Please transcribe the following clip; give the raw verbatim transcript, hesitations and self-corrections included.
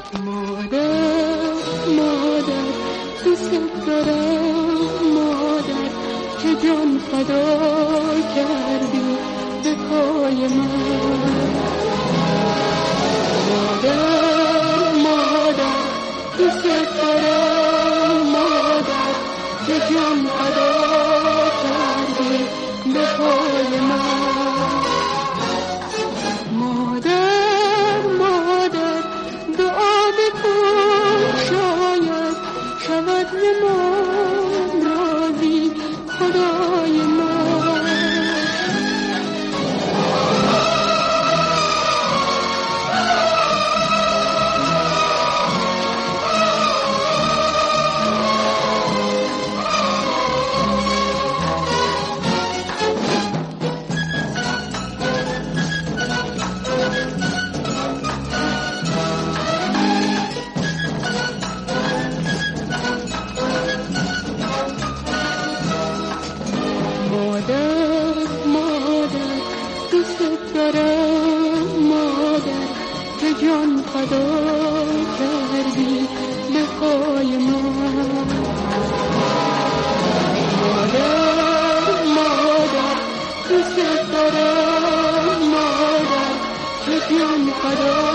مادر مادر دوست دارم مادر که جان فدا کردی به پای من. مادر مادر دوست دارم مادر که جان فدا کردی به پای من. مادر مادر دعا بکن شاید شود ز من راضی خدای من. مادر مادر دوست دارم مادر که جان فدا کردی به پای من. مادر مادر دوست دارم مادر که جان فدا